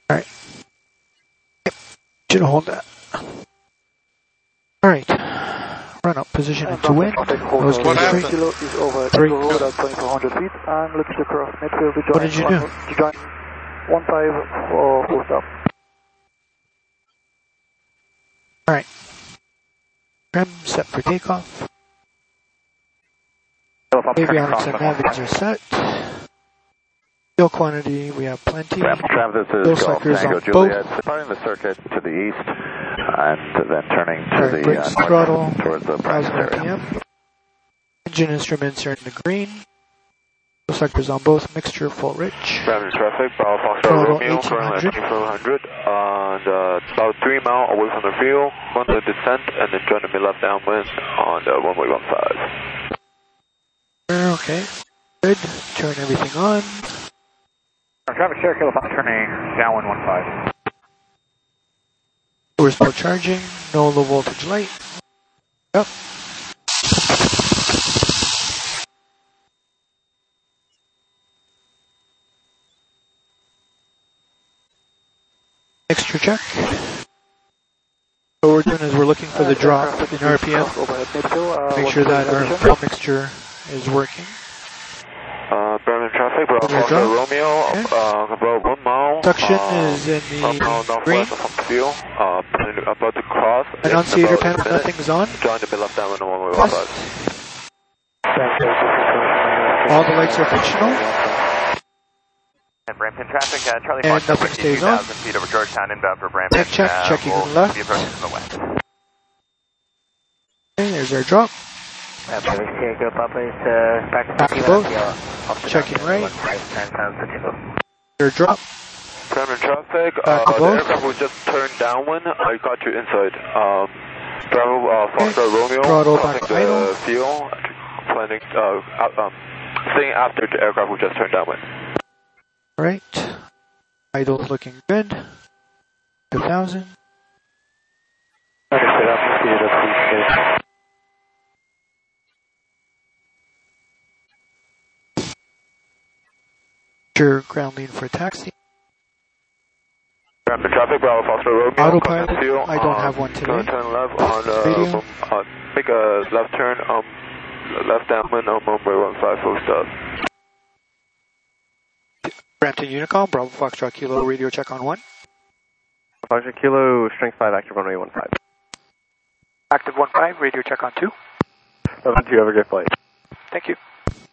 Alright. Should hold that. Alright. Run up, position into wind. Nose What straight. happened? Is over 3. road at 2400 feet and looking to cross midfield to join. What did you do? To join 15 for full stop. Alright. Trim set for takeoff. Avionics and navigs are set. Fuel quantity, we have plenty. Trav, this is Fuel Golf suckers Tango on Juliet, both. starting the circuit to the east, and then turning to Alright, the brakes, north throttle, towards the 1000 practice area. RPM. Engine instruments are in the green. Fuel suckers on both, mixture full rich. Driving traffic, Bravo Foxtrot Throttle Romeo, currently 1800. at 2400, and about 3 miles away from the field, on the descent, and then join the mid-left downwind on the runway 15. Okay, good. Turn everything on. Traffic Sierra Kilo 5 turning downwind 15. We're still charging. No low voltage light. Yep. Mixture check. What we're doing is we're looking for the drop in RPM. Make sure that our fuel mixture is working. Berlin traffic, Bravo Roger. Foxtrot Romeo, Okay. about 1 mile. Suction is in 1 mile the green. northwest from the field, about to cross. Annunciator In about panel, a minute, nothing's on. Join the mid-left downwind on runway Plus. 15. All the lights are fictional. And Brampton traffic, Charlie And Fox, nothing stays on. 2,000 feet over Georgetown, inbound for Brampton. Check, checking we'll on left. be approaching from the west. Okay, there's our drop. Back to both. Checking right. Their drop. Berlin traffic, Back to the both. aircraft was just turned downwind. I got you inside. Bravo Foxtrot Romeo, Throttle crossing back the idle. field, planning, staying after the aircraft was just turned downwind. Right. Idle's looking good. 2000. Sure, ground lean for taxi. Rapid traffic, Bravo Foxtrot Romeo. Autopilot, crossing the field, I don't have one today. Turn left on, Radio. make a left turn, left downwind on runway 15, full stop. Brampton Unicom, Bravo Foxtrot Kilo, radio check on 1. Foxtrot Kilo, strength 5, active runway 15. Active 15, radio check on 2. 2, have a great flight. Thank you.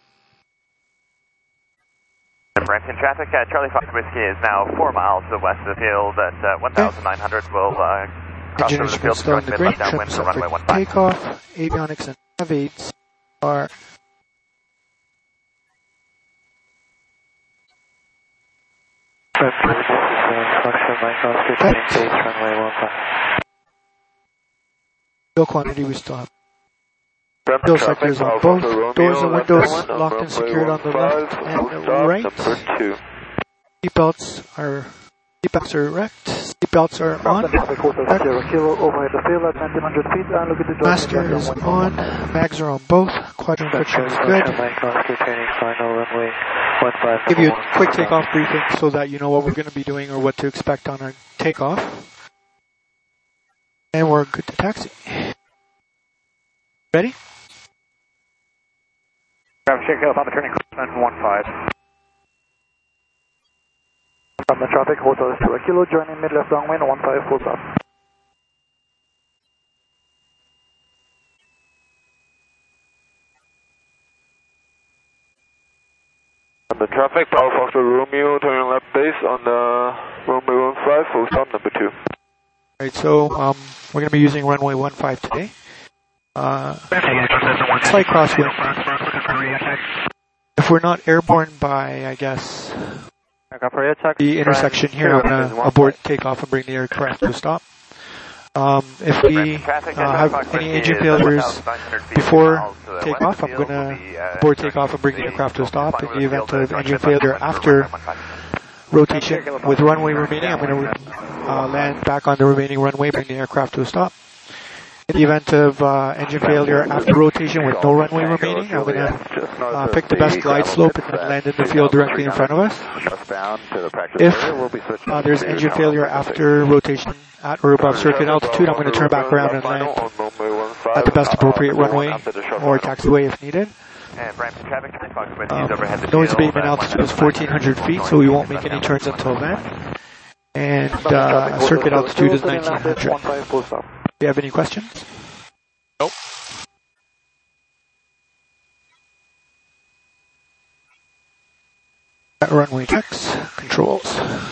And Brampton traffic, Charlie Fox Whiskey is now 4 miles to the west of the field at 1,900. We'll cross Engine over the field instruments to still in join the green. mid-left Trim downwind for set runway for 15. takeoff. Avionics and nav aids are fuel quantity we still have. Fuel sectors on both. Doors and windows locked and secured on the left and right. Number 2. Seatbelts are erect. Seatbelts are on. Master is on. Mags are on both. Quadrant friction is good. Give you a quick takeoff briefing so that you know what we're going to be doing or what to expect on our takeoff. And we're good to taxi. Ready? Traffic Sierra Kilo 5, turning crosswind 15. From the traffic, Hotel Sierra Kilo, joining mid-left downwind 15, full stop. On the traffic, Bravo Foxtrot Romeo, turning left base on the runway 15, full stop, number 2. Alright, so we're going to be using runway 15 today. Slight crosswind. If we're not airborne by, I guess, the intersection here, I'm going to abort takeoff and bring the aircraft to a stop. If we have any engine failures before takeoff, I'm going to abort takeoff and bring the aircraft to a stop. In the event of engine failure after rotation with runway remaining, I'm going to land back on the remaining runway, bring the aircraft to a stop. In the event of engine failure after rotation with no runway remaining, I'm going to pick the best glide slope and then land in the field directly in front of us. If there's engine failure after rotation at or above circuit altitude, I'm going to turn back around and land at the best appropriate runway or taxiway if needed. Noise abatement altitude is 1,400 feet, so we won't make any turns until then. And circuit altitude is 1,900. Do you have any questions? Nope. Runway checks, controls.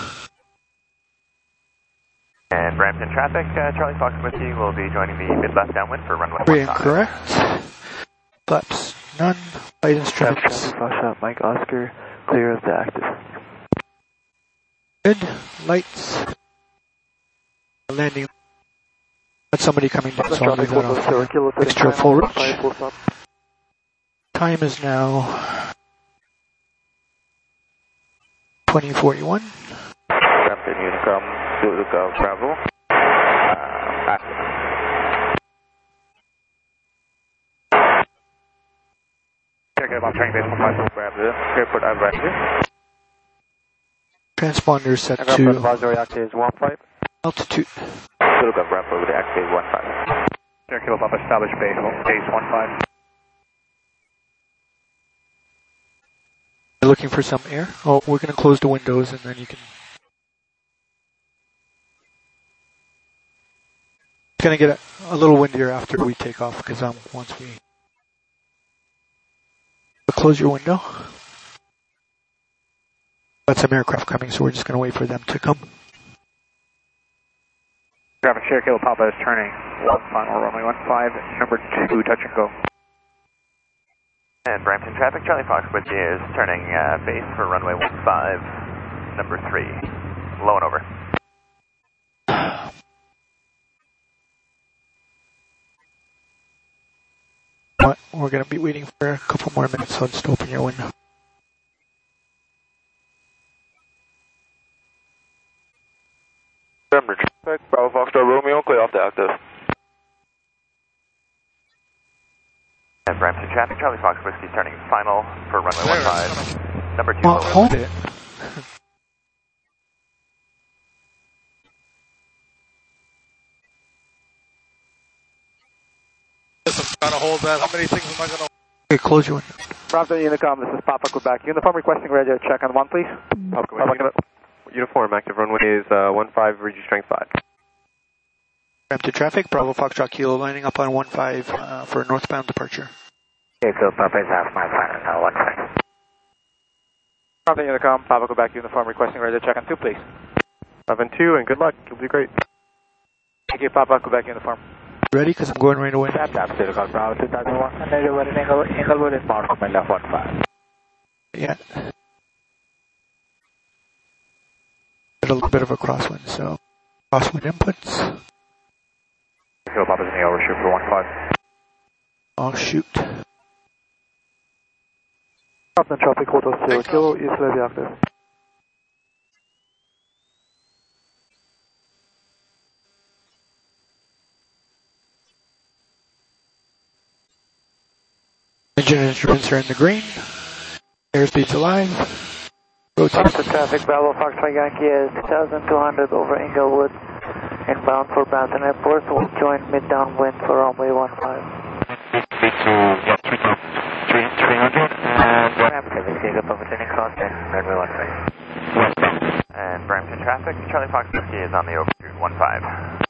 And Brampton traffic, Charlie Fox Whiskey will be joining the mid-left downwind for runway 15. Incorrect. Flaps none. Light instruments. Mike Oscar, clear of the active. Good. Lights. Landing. Got somebody coming down, so I'll leave that off. Extra full reach. Time is now 20:41. Captain Unicom, Zulu Bravo. Check it about turning base 15. Bravo, airport advisory. Transponder set to advisory active 15. altitude. Zulu Bravo, the active 15. Air Kilo Papa, establish base 15. You're looking for some air? Oh, we're going to close the windows and then you can... It's going to get a little windier after we take off because once we... Close your window. Got some aircraft coming, so we're just going to wait for them to come. Traffic Sierra Kilo Papa is turning final runway 15, number 2, touch and go. And Brampton traffic, Charlie Fox Whiskey is turning base for runway 15, number 3, low and over. We're going to be waiting for a couple more minutes, so just open your window. Denver traffic, Bravo Foxtrot Romeo, clear off the active. And Brampton traffic, Charlie Fox Whiskey turning final for runway 15, number 2, Well, low hold and it. I'm trying to hold that. How many things am I going to... Okay, close your window. Brampton Unicom, this is Papa Quebec. Uniform requesting radio check on 1, please. Uniform active runway is 15, region strength 5. Brampton traffic, Bravo Foxtrot Kilo lining up on 15 for northbound departure. Okay, so Papa is half my final, now 15. Brampton Unicom, Papa Quebec, uniform requesting radio check on 2, please. 7-2, and good luck, you'll do great. Thank you, Papa Quebec uniform. Ready? Because I'm going right away. Tap, Silicon Bravo 2001, and then over in Inglewood is marked from left 15. Yeah. A little bit of a crosswind, so crosswind inputs. Kilo Papa's in the overshoot for 15. Oh shoot. Captain traffic, Hotel Sierra Kilo, East Levy active. Engine instruments are in the green. Airspeed's alive. Rotate. Captain traffic, Bravo Foxtrot Yankee is 2,200 over Inglewood. Inbound for Brampton Airport. We'll join mid-downwind for runway 15. And Brampton traffic, Charlie Fox Whiskey is on the overshoot 15.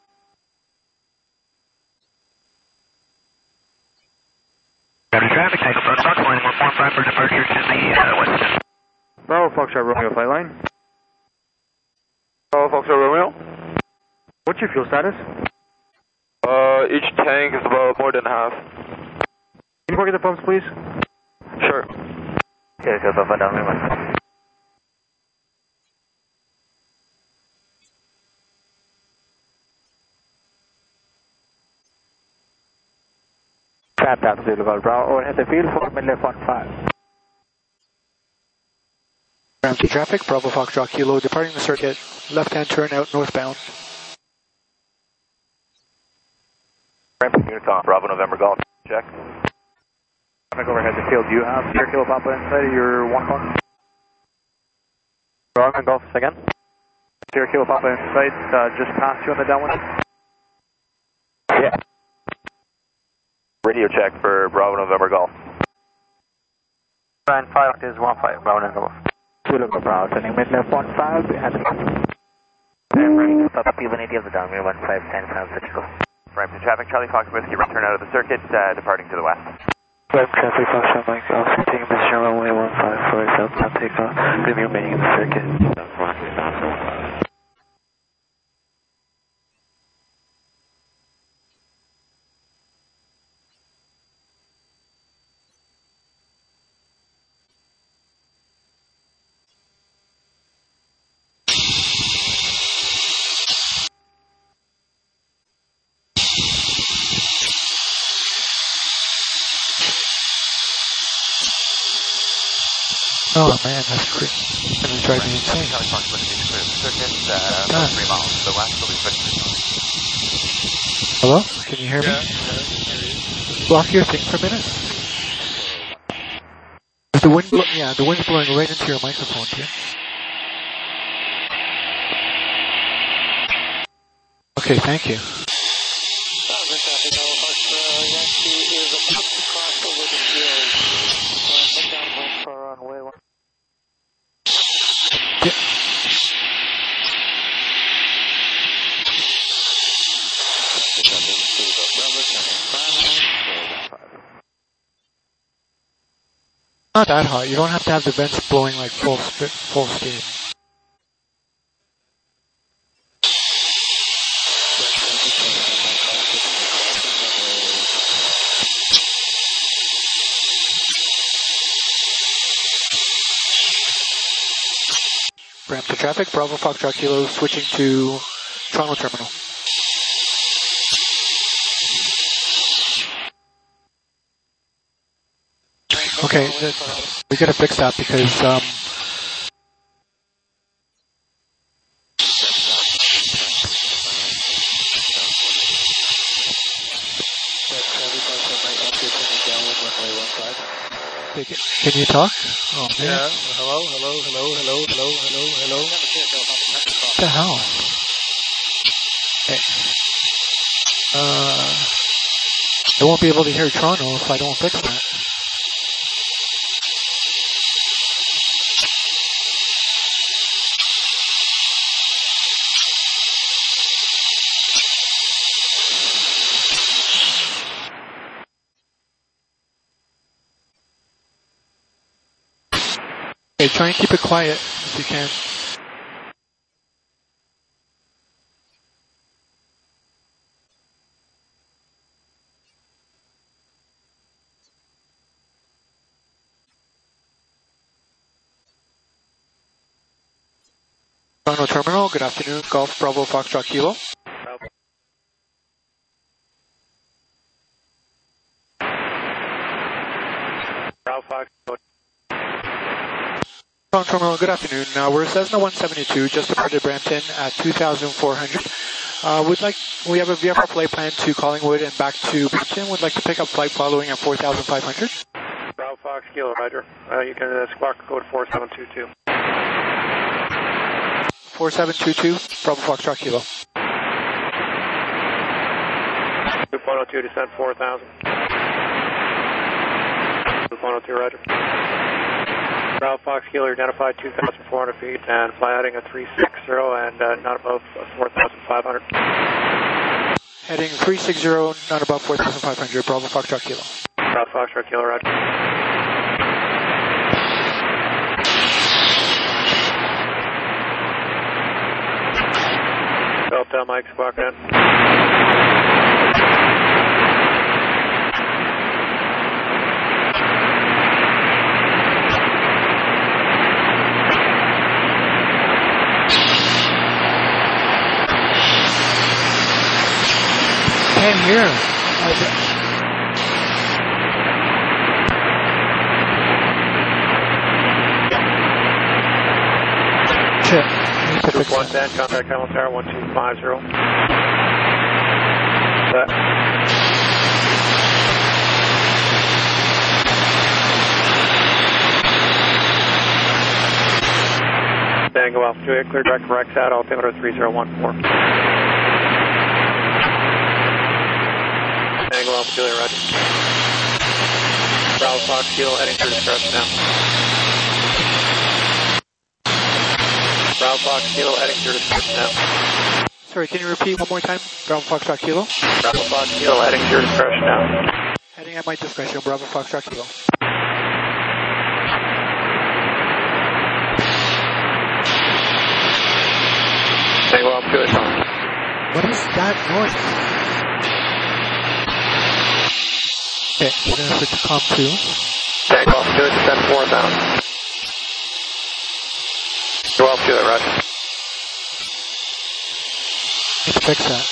Brampton traffic, take up Fox line 145 for departure to the west. Bravo Foxtrot Romeo flight line. Bravo Foxtrot Romeo. What's your fuel status? Each tank is about more than half. Can you work at the pumps, please? Sure. Okay, so Papa downwind 15. Tap, Zulu Bravo, overhead the field for mid-left 15. Brampton traffic, Bravo Foxtrot Kilo departing the circuit. Left-hand turn out northbound. Brampton talk. Bravo November Golf. Check. I'm going to go overhead the field. Do you have Sierra Kilo Papa inside of your 1 o'clock? Bravo Golf, again. Sierra Kilo Papa inside, just past you on the downwind? Yeah. Radio check for Bravo November Golf. Line 5 is 15, Bravo November Golf. Zulu Bravo, turning mid left 15, and ready to stop P180 of the downwind 1510 South Central. Brampton traffic, Charlie Fox Whiskey, return out of the circuit, departing to the west. Brampton traffic, Fox Mike, also taking position runway 15 for South, now take off, going to be remaining in the circuit. Oh man, that's great. It's gonna drive me insane. Charlie Fox Whiskey, clear the circuit, 3 miles to the west, will be switching to north. Hello? Can you hear me? Block your thing for a minute. Is the wind the wind's blowing right into your microphone too. Okay, thank you. Yeah. Not that hot. You don't have to have the vents blowing like full steam. Brampton traffic, Bravo Foxtrot Kilo switching to Toronto Terminal. Okay, we gotta fix that because can you talk? Oh man. Yeah, hello. What the hell? Hey. I won't be able to hear Toronto if I don't fix that. Okay, try and keep it quiet if you can. Toronto Terminal, good afternoon, Golf Bravo Foxtrot Kilo. Bravo Fox. Toronto Terminal, good afternoon. We're Cessna 172, just departed Brampton at 2,400. We have a VFR flight plan to Collingwood and back to Brampton. Would like to pick up flight following at 4,500. Bravo Fox Kilo, Roger. You can squawk code 4722. 4722, Bravo Foxtrot Kilo. 2.02, descent 4,000. 2.02, Roger. Bravo Fox Kilo, identified 2,400 feet and fly heading at 360 and not above 4,500. Heading 360, not above 4,500, Bravo Foxtrot Kilo. Bravo Foxtrot Kilo, Roger. Delta Mike, squawk in. Can't hear. Shit. 110, contact Hamilton Tower 1250. Set. Tango Alpha Juliet, clear direct for XAT, altimeter 3014. Tango Alpha Juliet, roger. Bravo Fox Kilo, heading through distress now. Bravo Fox Kilo, heading through distress now. Sorry, can you repeat one more time? Bravo Foxtrot Kilo? Bravo Fox Kilo, heading through distress now. Heading at my discretion, Bravo Foxtrot Kilo. Tango Alpha Juliet, what is that noise? Okay, we're going to switch to COM 2. Tango Alpha Juliet, descend 4000. Tango Alpha Juliet, roger. Let's fix that.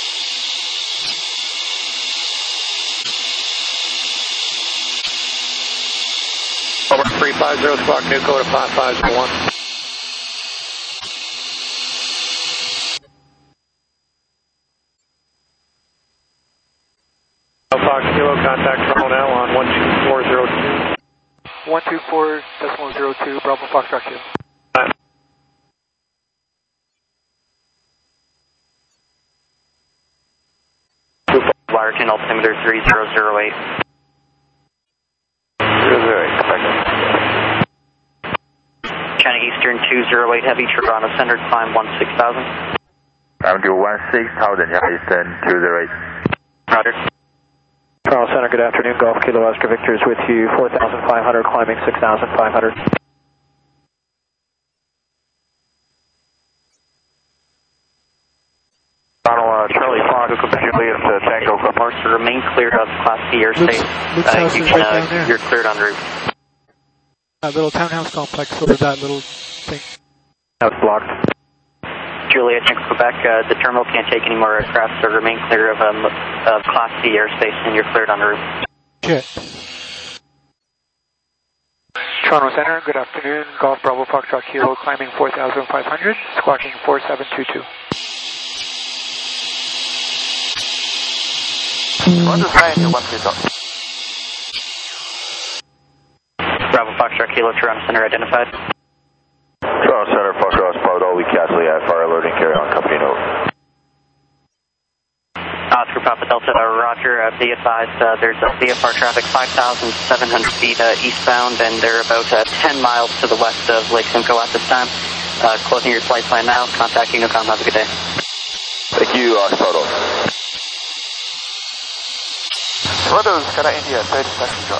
Over 350, squawk new code of 5501. Fox Kilo, contact Toronto now on 12402. 124.02, Bravo Foxtrot Kilo. Larkin, altimeter 3008. 008, correct. China Eastern 208 Heavy, Toronto Center, climb 16,000. I'm doing 16,000, China Eastern 208. Roger. Toronto Center, good afternoon. Golf Kilo Oscar Victor is with you. 4,500, climbing 6,500. Charlie Fox, Juliet, Tango, Marks to remain clear of Class C airspace. Luke's house is right down there. You're cleared en route. That little townhouse complex over that little thing. That's blocked. Juliet, Quebec, the terminal can't take any more aircraft, so remain clear of Class C airspace, and you're cleared en route. Shit. Toronto Center, good afternoon. Golf Bravo Foxtrot Kilo, climbing 4,500, squawking 4722. What is range of 130? Bravo Foxtrot Kilo, Toronto Center identified. Toronto Center, Foxtrot, Spot, all we Castle, fire alerting, carry on, company note. Oscar Papa Delta, roger, be advised, there's a VFR traffic 5,700 feet eastbound, and they're about 10 miles to the west of Lake Simcoe at this time. Closing your flight plan now, contact Unocom, have a good day. Thank you, Soto. Brothers, Canada India, 30 seconds drop.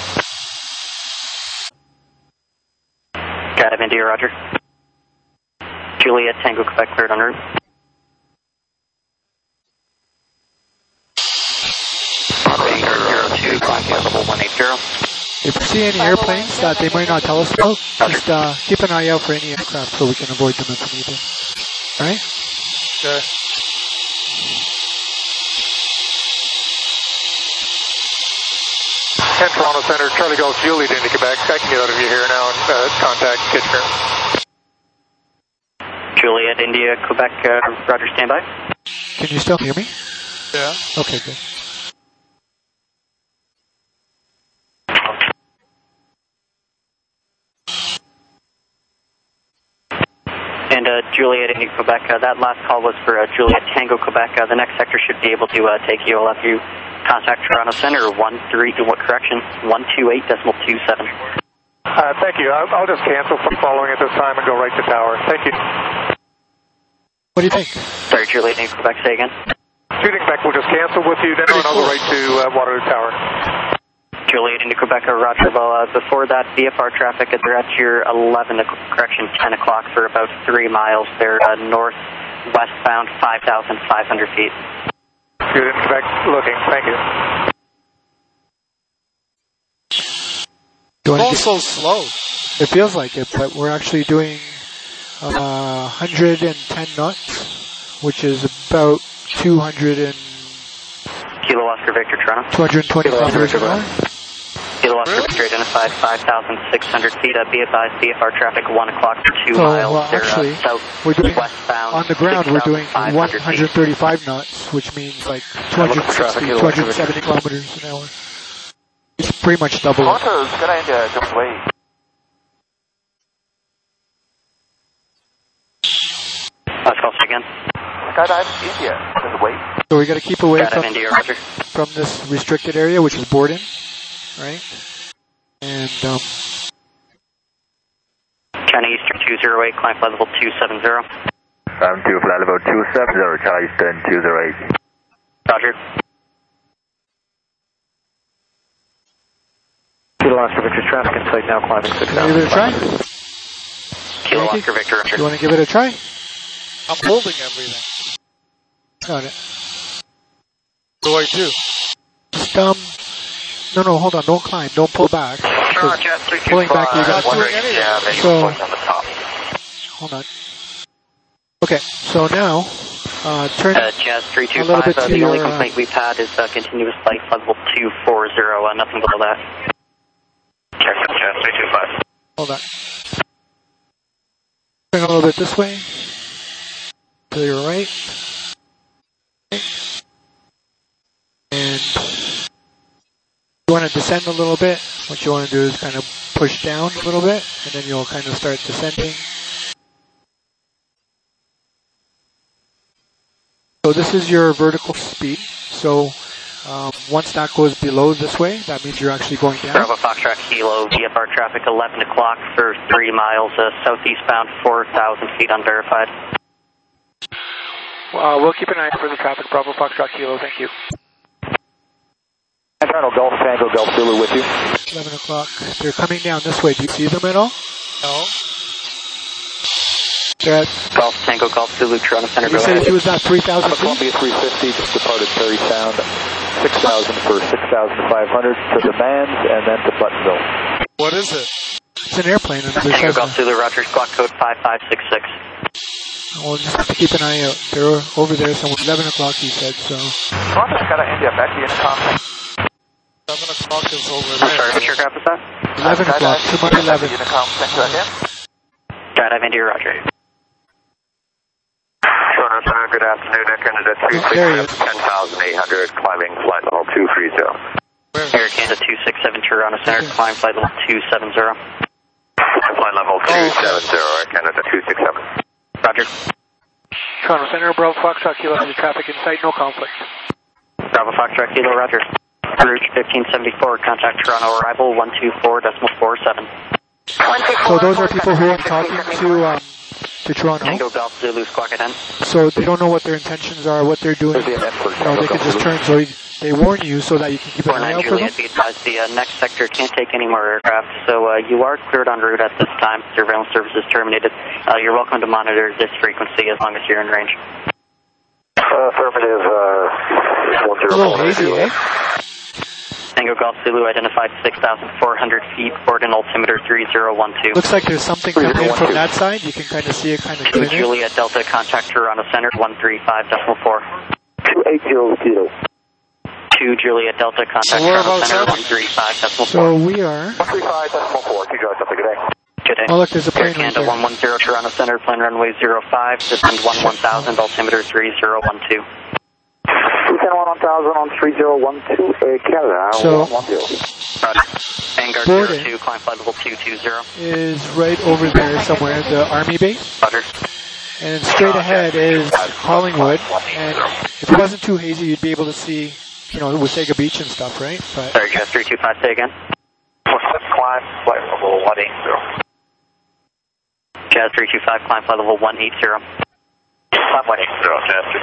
Canada India, roger. Juliet, Tango, Quebec, cleared en route. Two, level 180. If you see any airplanes that they might not tell us about, just keep an eye out for any aircraft so we can avoid them if we need to. Alright? Okay. And Toronto Center, Charlie Golf Juliet into Quebec. I can get out of you here now and contact Kitchener. Juliet, India, Quebec, roger, standby. Can you still hear me? Yeah. Okay, good. And Juliet, India, Quebec, that last call was for Juliet, Tango, Quebec. The next sector should be able to take you. I'll have you contact Toronto Center, 128.27. Thank you. I'll just cancel from following at this time and go right to tower. Thank you. What do you think? Sorry, Juliet, India, Quebec, say again. Shooting back, we'll just cancel with you then, and I'll go right to Waterloo Tower. Juliet, India, Quebec, roger. Well, before that, VFR traffic, they're at your 10 o'clock for about 3 miles. They're northwestbound, 5,500 feet. Good in Quebec, looking. Thank you. It's so slow. It feels like it, but we're actually doing 110 knots, which is about 200 Kilo Oscar Victor, Toronto. 225 meters an hour. Kilo Oscar Victor identified 5,600 feet. Be advised, VFR traffic 1 o'clock for 2 miles. Well, actually, we're doing westbound. On the ground, we're doing 135 knots, which means like 270 kilometers an hour. It's pretty much double. Toronto's Canada India, just wait. Last call again. Skydive India, to the wait. So we got to keep away Skydive India, Roger. from this restricted area, which is Borden, right? And China Eastern 208, climb flight level 270. I'm 2 flight level 270, Charlie Eastern 208. Roger. Kilo Oscar Victor, traffic in sight now, climbing 6,000. give it a try. Kilo Oscar Victor, Roger. You want to give it a try? I'm holding everything. Got it. What do I do? Just, no, hold on, don't climb, don't pull back. Pulling back, you got to. So, hold on. Okay, so now, turn Jazz a little 325, bit to the your, only complaint we've had is continuous flight level 240, nothing below that. Jazz 325. hold on. Turn a little bit this way, to your right. And you want to descend a little bit. What you want to do is kind of push down a little bit, and then you'll kind of start descending. So this is your vertical speed. So once that goes below this way, that means you're actually going down. Bravo Foxtrot Kilo, VFR traffic 11 o'clock for 3 miles, southeastbound, 4,000 feet unverified. We'll keep an eye out for the traffic. Bravo Foxtrot Kilo, thank you. Colonel Golf Tango Golf Zulu with you. 11 o'clock. They're coming down this way. Do you see them at all? No. They're at, Golf Tango Golf Zulu, Toronto Center. you said he was at 3,000 feet? Columbia 350 just departed Perry Sound. 6,000 for 6,500 to Demands and then to Buttonville. What is it? It's an airplane. And Tango Golf Zulu, Roger, squawk code 5566. We'll just have to keep an eye out. They're over there somewhere. 11 o'clock, he said, so. Roger, Skydive India, back to the intercom. 7 o'clock is over I'm there. sorry, which aircraft was that? 11 o'clock, 211. Unicom, thank you again. Skydive India, Roger. Good afternoon, Air Canada There he is. 10,800, climbing flight level 230. Air Canada 267, Toronto Center, climb flight level 270. Flight level 270, Air Canada 267. Roger. Toronto Center, Bravo Foxtrot Kilo, has traffic in sight, no conflict. Bravo Foxtrot Kilo, Roger. Route 1574, contact Toronto arrival 124.47. So those are people who I'm talking to Toronto. Tango Golf Zulu, squawk at 10. So they don't know what their intentions are, what they're doing. You know, they can just turn, so they warn you so that you can keep an eye out for them. Juliet, be advised the next sector can't take any more aircraft, so you are cleared en route at this time. Surveillance services terminated. You're welcome to monitor this frequency as long as you're in range. Affirmative, A little hazy, eh? Tango Golf Zulu identified 6,400 feet, Borden altimeter 3012. Looks like there's something coming in from that side. You can kind of see it kind of coming in. Juliet Delta, contact Toronto Center 135.4. 2800. 2 Juliet Delta, contact Toronto Center 135.4. So we are. 135.4, you guys have a good day. Good day. Oh, look, there's a plane Air right Canada there. 110 Toronto Center, plane runway 05, descend 1000, altimeter 3012. Descend 1000 on 3012, Air Canada, So- 110. Roger. Vanguard Borden 02, climb flight level 220. Is right over there somewhere, the army base. Roger. And straight ahead is Collingwood. And if it wasn't too hazy, you'd be able to see, you know, Wasaga Beach and stuff, right? But Sorry, Jazz 325, say again. Climb flight level 180. Jazz 325, climb flight level 180. Climb 180, Jazz